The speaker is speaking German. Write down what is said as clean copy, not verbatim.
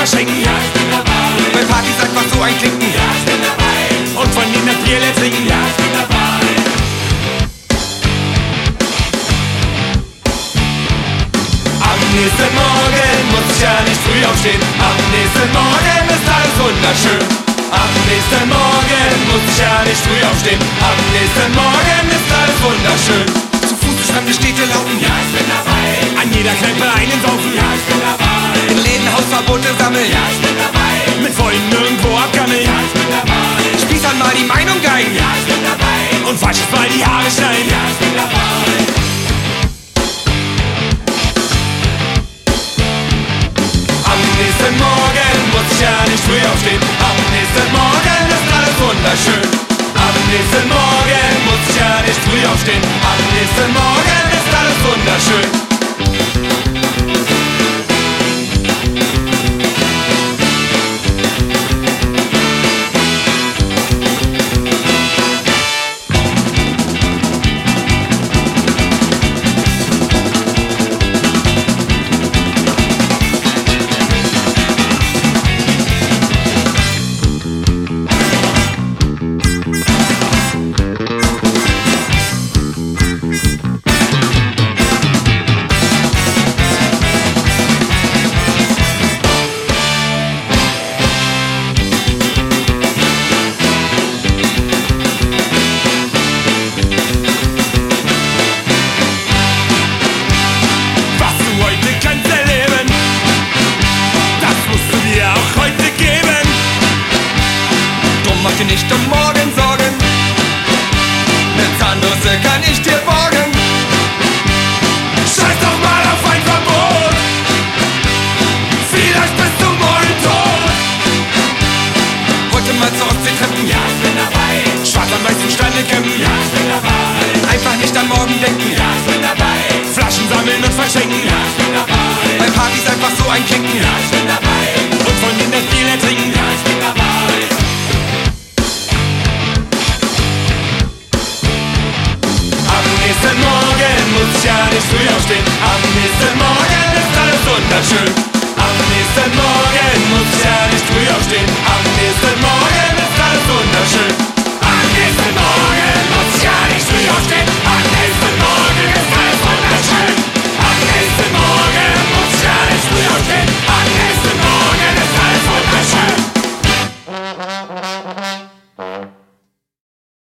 verschenken. Ja, ich bin dabei. Bei Partys einfach so einklinken. Ja, ich bin dabei. Und von ihnen das Bier leer trinken. Ja, ich bin dabei. Am nächsten Morgen muss ich ja nicht früh aufstehen. Am nächsten Morgen ist alles wunderschön. Am nächsten Morgen muss ich ja nicht früh aufstehen. Am nächsten Morgen ist alles wunderschön. Zu Fuß durch fremde Städte laufen. Ja, ich bin dabei. An jeder Kneipe einen saufen. Ja, ich bin dabei. In Läden Hausverbote sammeln. Ja, ich bin dabei. Mit Freunden irgendwo abgammeln. Ja, ich bin dabei. Spießern mal die Meinung geigen. Ja, ich bin dabei. Und Falsches mal die Haare schneiden. Ja, ich bin dabei. Am nächsten Morgen muss ich ja nicht früh aufstehen. Am nächsten Morgen ist alles wunderschön. Am nächsten Morgen muss ich ja nicht früh aufstehen. Am nächsten Morgen ist alles wunderschön. Was du heute kannst erleben, das musst du dir auch heute geben. Drum mach dir nicht um morgen Sorgen, ne Zahnbürste kann ich dir borgen. Scheiß doch mal auf ein Verbot, vielleicht bist du morgen tot. Heute mal zur Ostsee treffen, Ja, ich bin dabei. schwarz am weißen Strande campen. Ja, ich bin dabei. Einfach nicht an morgen denken, Ja, ich bin dabei. Flaschen sammeln und verschenken. Ja, ich bin dabei. Bei Partys einfach so einklinken. Ja,